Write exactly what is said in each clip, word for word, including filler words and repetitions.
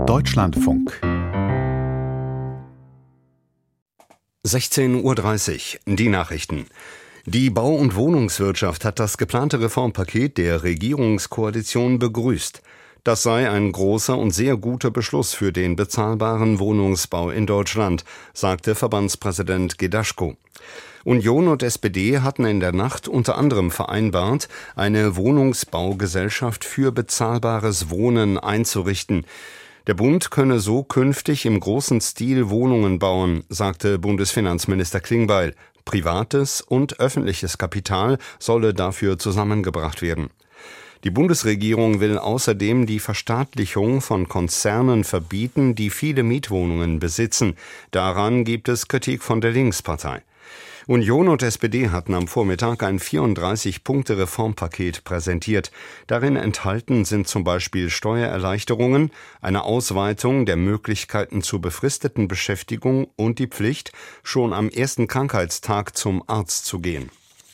Deutschlandfunk. sechzehn Uhr dreißig, die Nachrichten. Die Bau- und Wohnungswirtschaft hat das geplante Reformpaket der Regierungskoalition begrüßt. Das sei ein großer und sehr guter Beschluss für den bezahlbaren Wohnungsbau in Deutschland, sagte Verbandspräsident Gedaschko. Union und S P D hatten in der Nacht unter anderem vereinbart, eine Wohnungsbaugesellschaft für bezahlbares Wohnen einzurichten. Der Bund könne so künftig im großen Stil Wohnungen bauen, sagte Bundesfinanzminister Klingbeil. Privates und öffentliches Kapital solle dafür zusammengebracht werden. Die Bundesregierung will außerdem die Verstaatlichung von Konzernen verbieten, die viele Mietwohnungen besitzen. Daran gibt es Kritik von der Linkspartei. Union und S P D hatten am Vormittag ein vierunddreißig-Punkte-Reformpaket präsentiert. Darin enthalten sind zum Beispiel Steuererleichterungen, eine Ausweitung der Möglichkeiten zur befristeten Beschäftigung und die Pflicht, schon am ersten Krankheitstag zum Arzt zu gehen.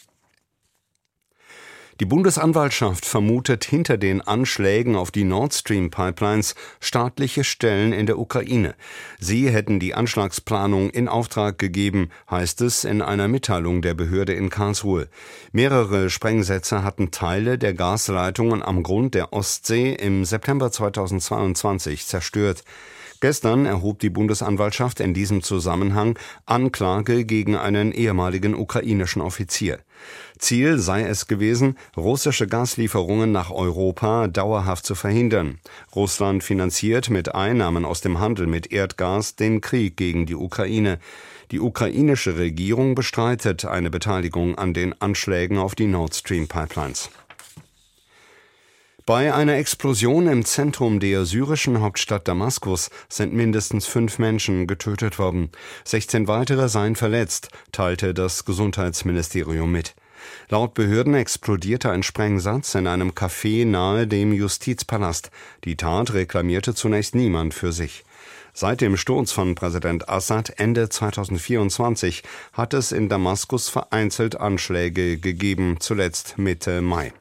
Die Bundesanwaltschaft vermutet hinter den Anschlägen auf die Nord Stream Pipelines staatliche Stellen in der Ukraine. Sie hätten die Anschlagsplanung in Auftrag gegeben, heißt es in einer Mitteilung der Behörde in Karlsruhe. Mehrere Sprengsätze hatten Teile der Gasleitungen am Grund der Ostsee im September zweitausendzweiundzwanzig zerstört. Gestern erhob die Bundesanwaltschaft in diesem Zusammenhang Anklage gegen einen ehemaligen ukrainischen Offizier. Ziel sei es gewesen, russische Gaslieferungen nach Europa dauerhaft zu verhindern. Russland finanziert mit Einnahmen aus dem Handel mit Erdgas den Krieg gegen die Ukraine. Die ukrainische Regierung bestreitet eine Beteiligung an den Anschlägen auf die Nord Stream Pipelines. Bei einer Explosion im Zentrum der syrischen Hauptstadt Damaskus sind mindestens fünf Menschen getötet worden. sechzehn weitere seien verletzt, teilte das Gesundheitsministerium mit. Laut Behörden explodierte ein Sprengsatz in einem Café nahe dem Justizpalast. Die Tat reklamierte zunächst niemand für sich. Seit dem Sturz von Präsident Assad Ende zweitausendvierundzwanzig hat es in Damaskus vereinzelt Anschläge gegeben, zuletzt Mitte Mai.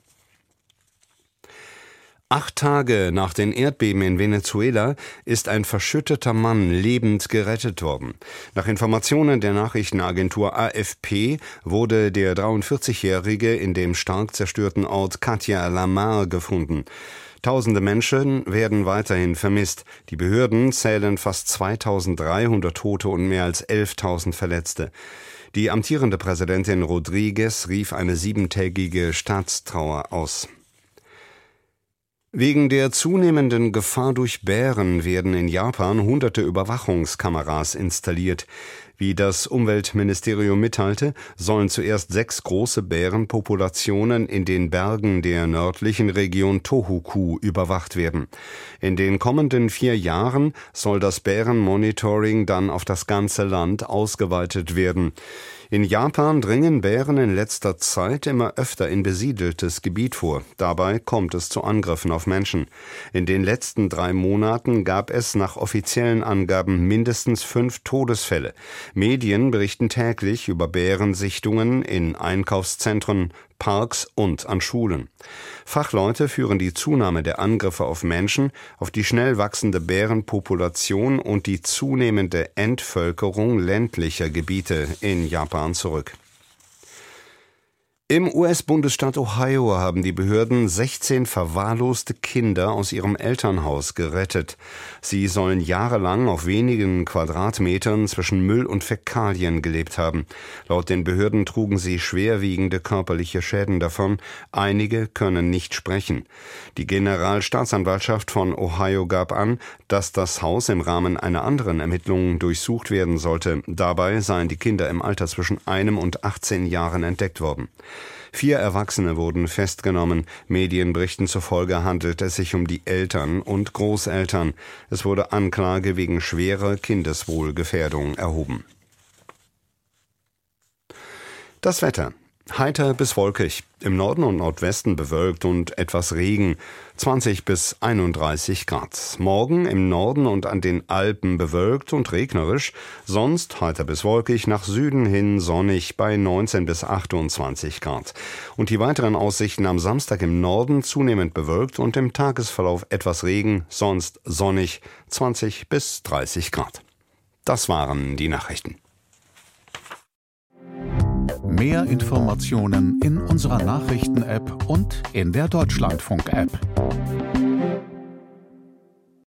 Acht Tage nach den Erdbeben in Venezuela ist ein verschütteter Mann lebend gerettet worden. Nach Informationen der Nachrichtenagentur A F P wurde der dreiundvierzigjährige in dem stark zerstörten Ort Katia La Mar gefunden. Tausende Menschen werden weiterhin vermisst. Die Behörden zählen fast zweitausenddreihundert Tote und mehr als elftausend Verletzte. Die amtierende Präsidentin Rodriguez rief eine siebentägige Staatstrauer aus. Wegen der zunehmenden Gefahr durch Bären werden in Japan hunderte Überwachungskameras installiert. Wie das Umweltministerium mitteilte, sollen zuerst sechs große Bärenpopulationen in den Bergen der nördlichen Region Tohoku überwacht werden. In den kommenden vier Jahren soll das Bärenmonitoring dann auf das ganze Land ausgeweitet werden. In Japan dringen Bären in letzter Zeit immer öfter in besiedeltes Gebiet vor. Dabei kommt es zu Angriffen auf Menschen. In den letzten drei Monaten gab es nach offiziellen Angaben mindestens fünf Todesfälle. Medien berichten täglich über Bärensichtungen in Einkaufszentren, Parks und an Schulen. Fachleute führen die Zunahme der Angriffe auf Menschen, auf die schnell wachsende Bärenpopulation und die zunehmende Entvölkerung ländlicher Gebiete in Japan zurück. Im U S-Bundesstaat Ohio haben die Behörden sechzehn verwahrloste Kinder aus ihrem Elternhaus gerettet. Sie sollen jahrelang auf wenigen Quadratmetern zwischen Müll und Fäkalien gelebt haben. Laut den Behörden trugen sie schwerwiegende körperliche Schäden davon. Einige können nicht sprechen. Die Generalstaatsanwaltschaft von Ohio gab an, dass das Haus im Rahmen einer anderen Ermittlung durchsucht werden sollte. Dabei seien die Kinder im Alter zwischen einem und achtzehn Jahren entdeckt worden. Vier Erwachsene wurden festgenommen. Medienberichten zufolge handelt es sich um die Eltern und Großeltern. Es wurde Anklage wegen schwerer Kindeswohlgefährdung erhoben. Das Wetter. Heiter bis wolkig, im Norden und Nordwesten bewölkt und etwas Regen, zwanzig bis einunddreißig Grad. Morgen im Norden und an den Alpen bewölkt und regnerisch, sonst heiter bis wolkig, nach Süden hin sonnig bei neunzehn bis achtundzwanzig Grad. Und die weiteren Aussichten am Samstag im Norden zunehmend bewölkt und im Tagesverlauf etwas Regen, sonst sonnig, zwanzig bis dreißig Grad. Das waren die Nachrichten. Mehr Informationen in unserer Nachrichten-App und in der Deutschlandfunk-App.